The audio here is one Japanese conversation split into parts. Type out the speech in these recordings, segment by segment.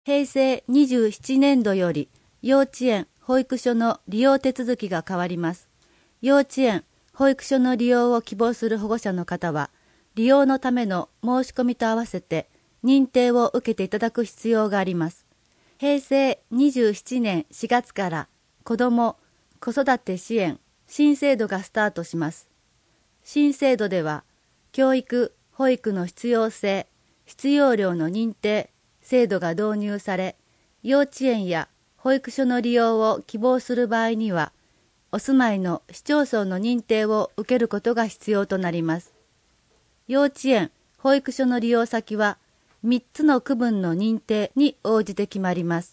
平成27年度より幼稚園・保育所の利用手続きが変わります。幼稚園・保育所の利用を希望する保護者の方は、利用のための申し込みと合わせて認定を受けていただく必要があります。平成27年4月から子ども・子育て支援新制度がスタートします。新制度では、教育・保育の必要性、必要量の認定、制度が導入され、幼稚園や保育所の利用を希望する場合には、お住まいの市町村の認定を受けることが必要となります。幼稚園・保育所の利用先は、3つの区分の認定に応じて決まります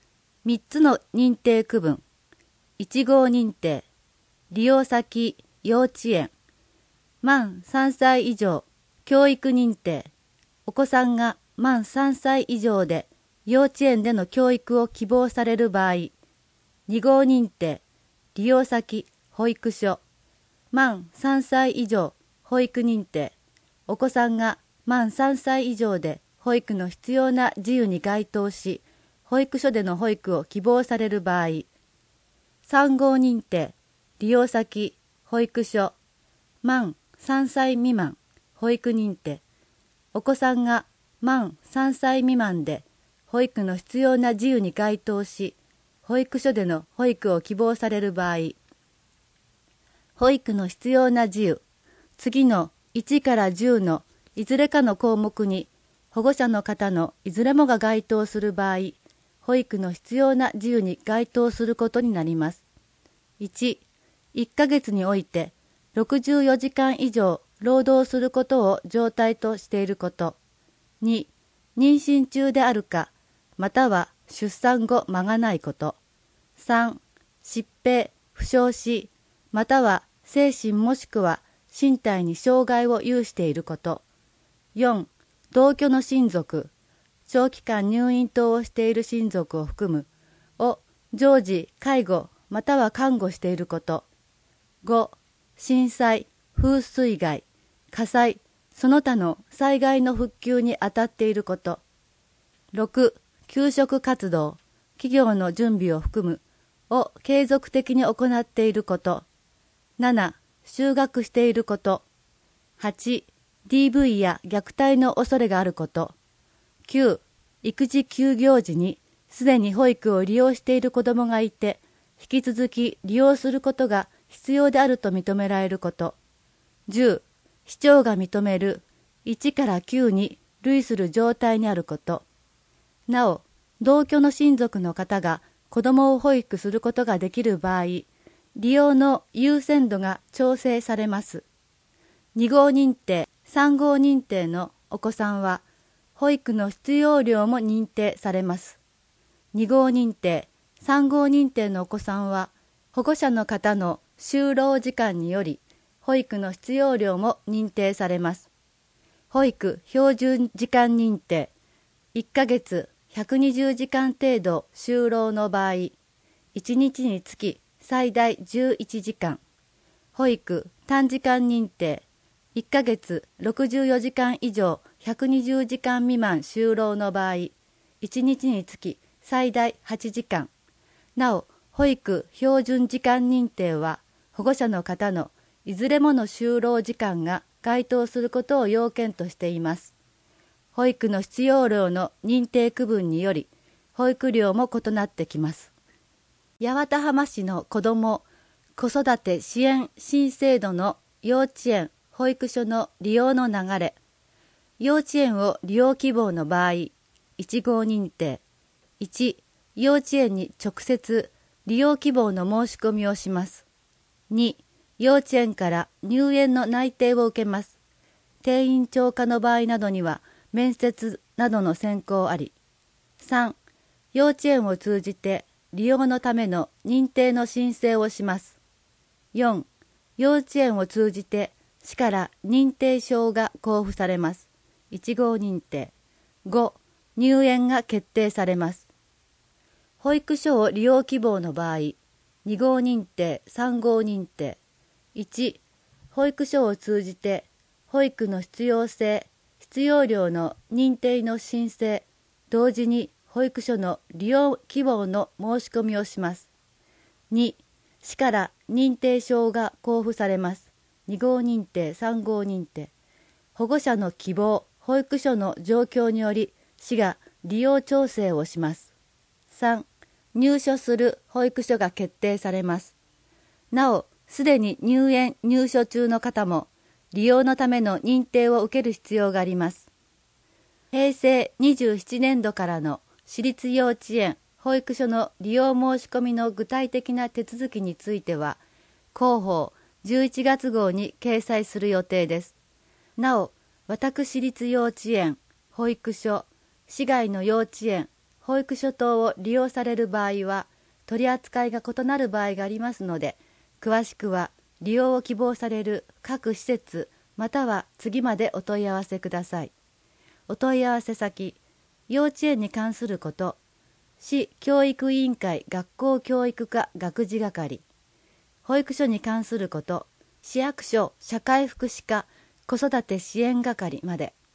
。3つの認定区分、1号認定、利用先幼稚園、満3歳以上、教育認定、お子さんが満3歳以上で幼稚園での教育を希望される場合、2号認定、利用先保育所、満3歳以上、保育認定、お子さんが満3歳以上で保育の必要な事由に該当し、保育所での保育を希望される場合、3号認定、利用先保育所、満3歳未満、保育認定、お子さんが満3歳未満で保育の必要な事由に該当し、保育所での保育を希望される場合、保育の必要な事由、次の1から10のいずれかの項目に保護者の方のいずれもが該当する場合、保育の必要な事由に該当することになります。1、1ヶ月において64時間以上労働することを常態としていること。2、妊娠中であるか、または出産後間がないこと。3、疾病、負傷し、または精神もしくは身体に障害を有していること。4、同居の親族、長期間入院等をしている親族を含む、を常時介護または看護していること。5、震災、風水害、火災、その他の災害の復旧に当たっていること。6、給食活動、企業の準備を含む、を継続的に行っていること。7、就学していること。8、DV や虐待の恐れがあること。9、育児休業時にすでに保育を利用している子どもがいて、引き続き利用することが必要であると認められること。10、市長が認める1から9に類する状態にあること。なお、同居の親族の方が子どもを保育することができる場合、利用の優先度が調整されます。2号認定、3号認定のお子さんは、保育の必要量も認定されます。2号認定、3号認定のお子さんは、保護者の方の就労時間により、保育の必要量も認定されます。保育標準時間認定、1ヶ月120時間程度就労の場合、1日につき最大11時間。保育短時間認定、1ヶ月64時間以上120時間未満就労の場合、1日につき最大8時間。なお、保育標準時間認定は、保護者の方のいずれもの就労時間が該当することを要件としています。保育の必要量の認定区分により、保育料も異なってきます。八幡浜市の子ども・子育て支援新制度の幼稚園・保育所の利用の流れ。幼稚園を利用希望の場合、1号認定。1、幼稚園に直接利用希望の申し込みをします。2、幼稚園から入園の内定を受けます。定員超過の場合などには面接などの選考あり。3、幼稚園を通じて利用のための認定の申請をします。4、幼稚園を通じて市から認定証が交付されます。1号認定。5、入園が決定されます。保育所を利用希望の場合、2号認定、3号認定。1、保育所を通じて保育の必要性、必要量の認定の申請、同時に保育所の利用希望の申し込みをします。2、市から認定証が交付されます。2号認定、3号認定。保護者の希望、保育所の状況により、市が利用調整をします。3、入所する保育所が決定されます。なお、すでに入所中の方も、利用のための認定を受ける必要があります。平成27年度からの私立幼稚園・保育所の利用申し込みの具体的な手続きについては、広報11月号に掲載する予定です。なお、私立幼稚園、保育所、市外の幼稚園、保育所等を利用される場合は、取り扱いが異なる場合がありますので、詳しくは利用を希望される各施設または次までお問い合わせください。お問い合わせ先、幼稚園に関すること、市教育委員会学校教育課学事係、保育所に関すること、市役所社会福祉課子育て支援係まで。